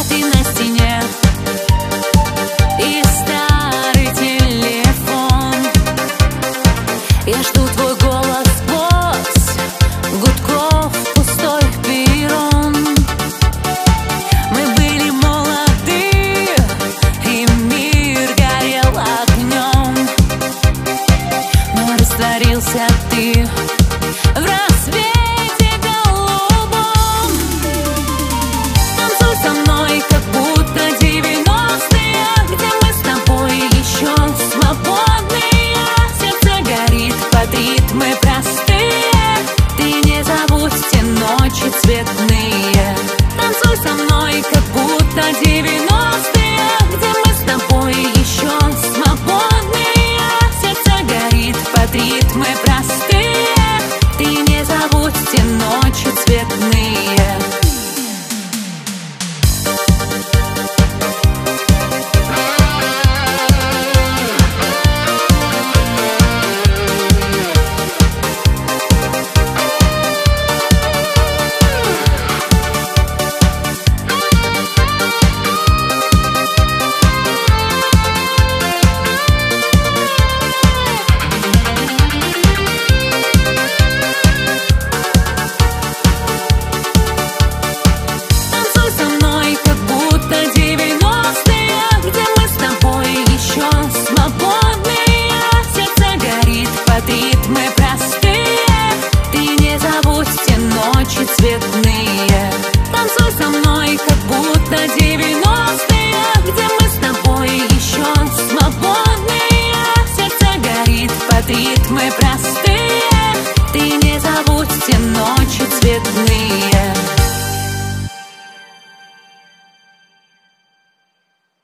Даты на стене и старый телефон. Я жду твой голос сквозь гудков пустой перрон. Мы были молоды, и мир горел огнем, но растворился ты в рассвете голубом. Танцуй со мной, как будто 90-е, где мы с тобой еще свободные. Сердце горит под ритмы простые, ты не забудь те ночи цветные. Танцуй со мной, как будто 90-е, где мы с тобой еще свободные. Сердце горит под ритмы простые, ты не забудь те ночи цветные. Ритмы простые, ты не забудь те ночи цветные. Танцуй со мной, как будто 90-е, где мы с тобой еще свободные. Сердце горит под ритмы простые, ты не забудь те ночи цветные.